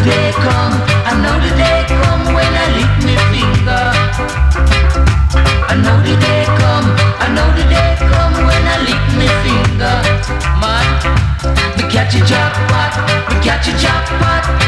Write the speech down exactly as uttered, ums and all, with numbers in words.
day come, I know the day come when I lick me finger. I know the day come, I know the day come when I lick me finger. Man, we catch a jackpot, we catch a jackpot.